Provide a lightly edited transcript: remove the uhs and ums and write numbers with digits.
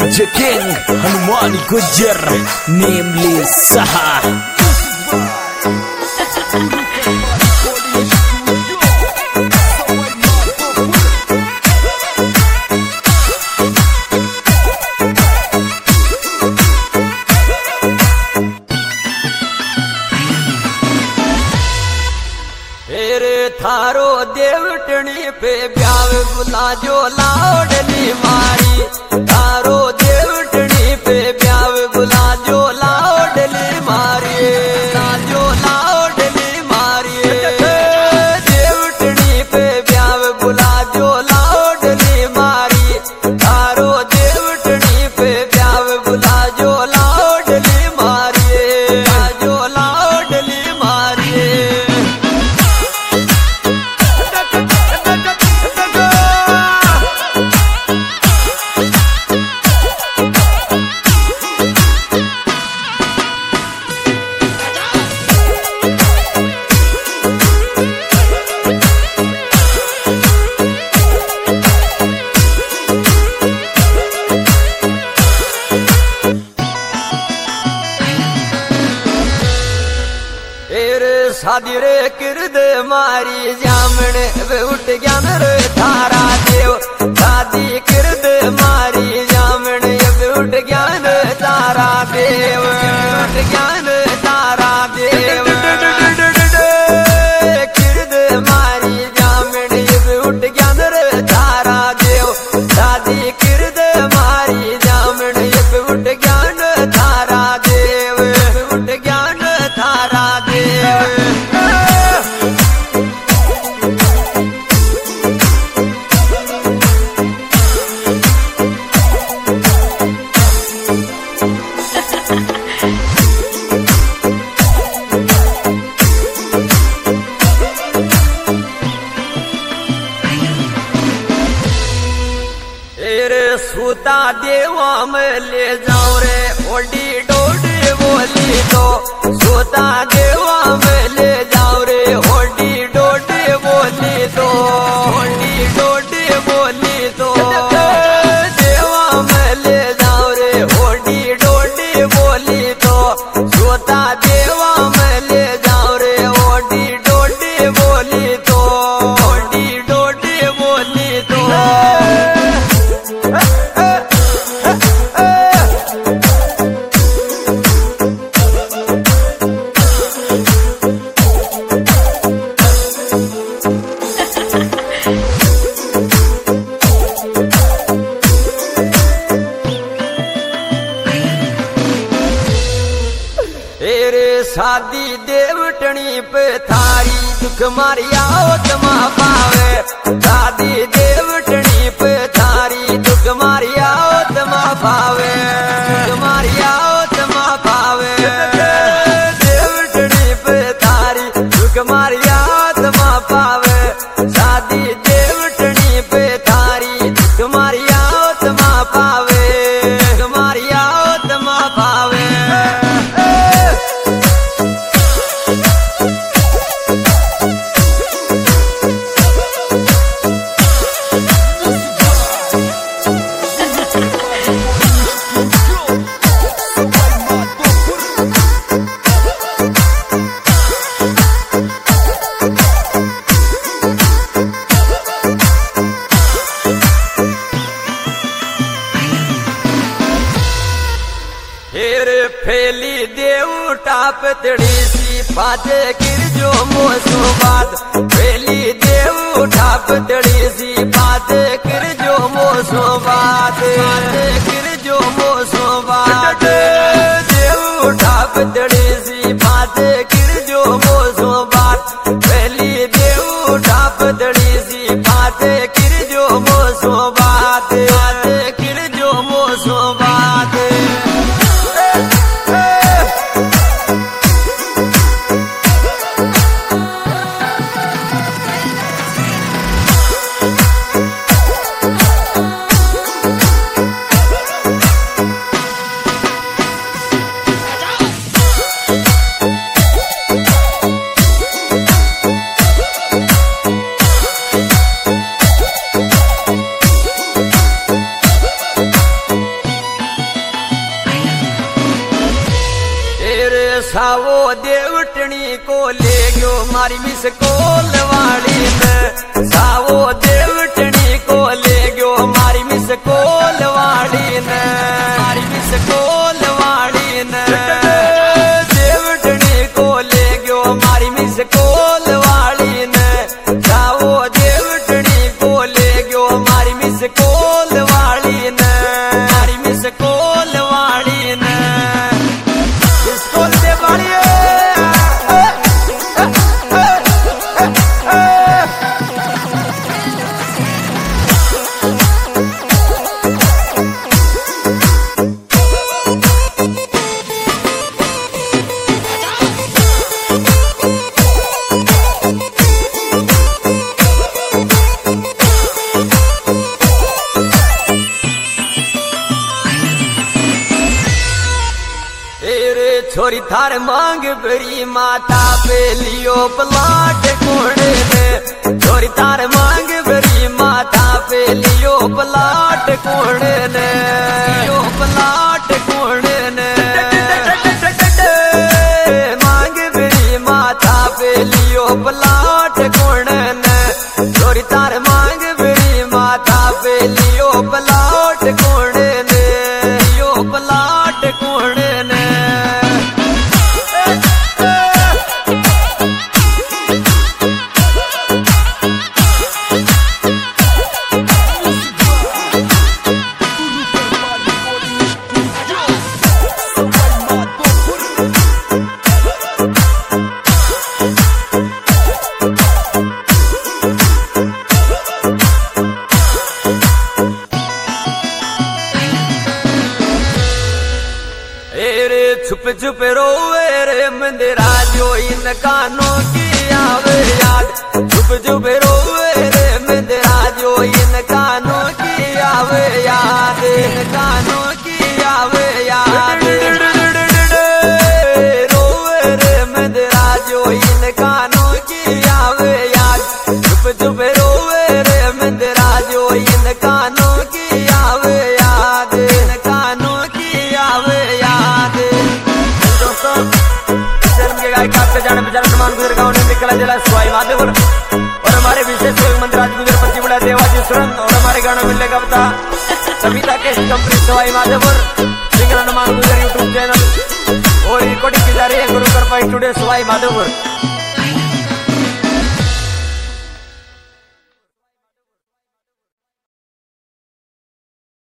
DJ King Hanumani Gujar Nameless Saha. थारो देवटनी पे ब्याव बुला जो लाडली मारी। थारो देवटनी पे ब्याव बुला जो लाडली मारी। जो लाडली मारी देवटनी पे ब्याव बुला जो लाडली मारी। थारो देवटनी पे ब्याव बुला जो लाडली मारी। जो लाडली मारी शादी रे किरद मारी जामने वे उठ ज्ञान रे थारा देव। शादी किरद मारी जामने वे उठ ज्ञान तारा देव। उठ ज्ञान तारा देव किरद मारी जामने वे उठ ज्ञान रे तारा देव। शादी किरद मारी जामने वे उठ ज्ञान तारा देव। उठ ज्ञान तारा देव सूता देवा में ले जाऊं रे ओडी डोडी बोली तो। सूता देवा में ले जाऊं रे ओडी डोडी बोली तो। ओडी डोडी बोली तो देवा में ले जाऊं रे ओडी डोडी बोली तो। सूता देवा में ले जाऊं रे ओडी डोडी बोली तो। ओडी डोडी बोली तो शादी देवटनी पे थारी दुख मारिया तमा पावे। शादी देवटनी पे थारी दुख मारिया तमा पावे। दुख मारिया तमा पावे देवटनी पे थारी दुख मारिया तमा पावे। शादी देवटनी पे थारी दुख मारिया तमा पावे। दुख मारिया तमा पावे फेली देव टाप तड़ी सी पाते गिर जो मोसो बात। फेली देव टाप तड़ी सी पाते गिर जो मोसो बात। गिर जो मोसो बात देव टाप तड़ी सी पाते गिर जो मोसो बात। फेली देव टाप तड़ी सी पाते गिर जो मोसो बात। गिर जो मोसो बात मारी मिस कोलवाड़ी ने सावो देवटनी को ले गयो मारी मिस कोलवाड़ी ने मारी मिस कोलवाड़ी ने देवटनी को ले गयो मारी मिस कोलवाड़ी ने सावो देवटनी को ले गयो मारी मिस कोलवाड़ी ने मारी मिस कोलवाड़ी ने किसको दे वाली छोरी थार मांग भरी माता पे लियो प्लाट कोड़े ने छोरी थार मांग भरी माता पे लियो प्लाट कोड़े ने लियो प्लाट कोड़े ने मांग भरी माता पे लियो प्लाट कोड़े ने छोरी थार मांग भरी माता पे लियो प्लाट कोड़े ने लियो प्लाट कोड़े ने छुप छुप रोवे रे मंदिरा जो इन कानों की आवे याद छुप छुप रोवे रे मंदिरा जो इन कानों की आवे याद इन कानों की आवे याद रोवे रे मंदिरा जो इन कानों की आवे याद छुप छुप रोवे रे मंदिरा जो इन कानों की आवे याद इन कानों की आवे याद आपके जाने पहचाने समान गुजर गाँव ने निकला जिला सवाई माधोपुर और हमारे विशेष मंदिर आज गुजर पति बड़ा देवाजी सुरन और हमारे गानों मिलने का पता सविता के कंपनी सवाई माधोपुर सिंगर हनुमान गुजर यूट्यूब चैनल और रिकॉर्डिंग की जा रही है गुरु कृपा स्टूडियो सवाई माधोपुर।